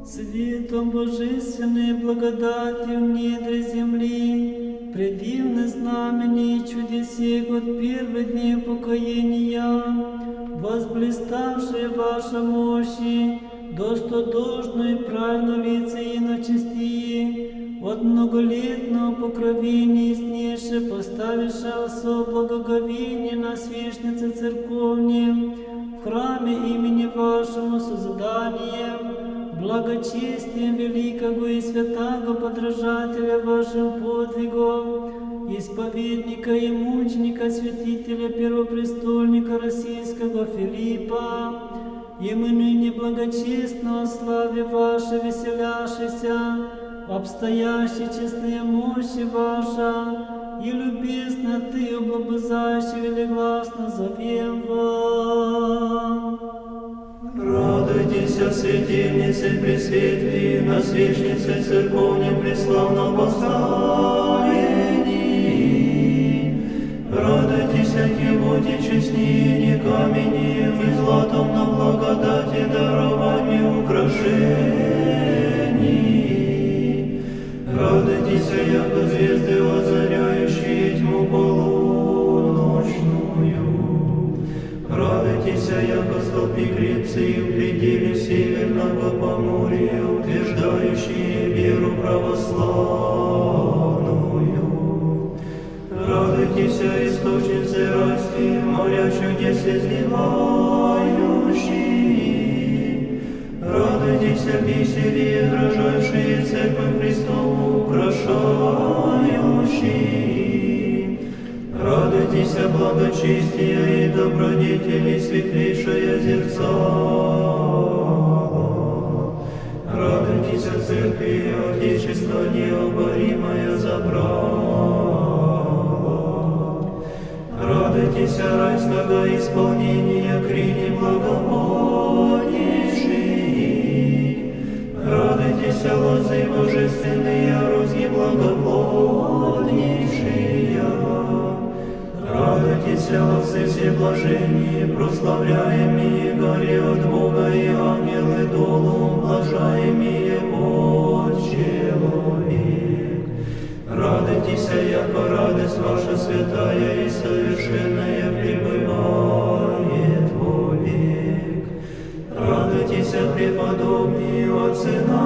Светом божественной благодати в недре земли, предивны знамени и чудесей от первых дней покоения, возблиставшие ваша мощи, достодолжно и правильно лице и начестие, от многолетного покровения яснейше поставившее особо благоговение на свечнице церковне, в храме имени вашему созданием, благочестием великого и святаго подражателя вашим подвигом, исповедника и мученика, святителя первопрестольника российского Филиппа, и мы ныне благочестно о славе вашей веселяшися, обстоящей честные мощи ваша, и любезно ты, облобызающий велигласно зовем вам. Радуйтесь, светильнице пресветлей, на свечнице церковне преславно поставлении. Радуйтесь, кивоте честнее, не каменем и златом на благодати дарованию украшений. Радуйтесь, яко звезды, озаряющие тьму полуночную. Радуйтесь, яко столпи крепцы в пределе северного поморья, утверждающие веру православную. Радуйтесь, источницы расти, моря чудес изливающие. Радуйтесь, веселье, дрожащие церковь Христову украшающие. Радуйтесь, благочестия и добродетели, светлейшая зерцало. Радуйтесь, церкви, Отечество необоримое забрало. Радуйтесь, райского исполнения крини благовоннейшие. Радуйтесь, лозы божественные, розги благоплоднейшие. Радуйтесь, овцы всеблаженные, прославляемые горе от Бога и ангелы долу, блажаемые от человек. Радуйтесь, яко радость ваша святая и совершенная пребывает вовек. Радуйтесь, преподобные отцы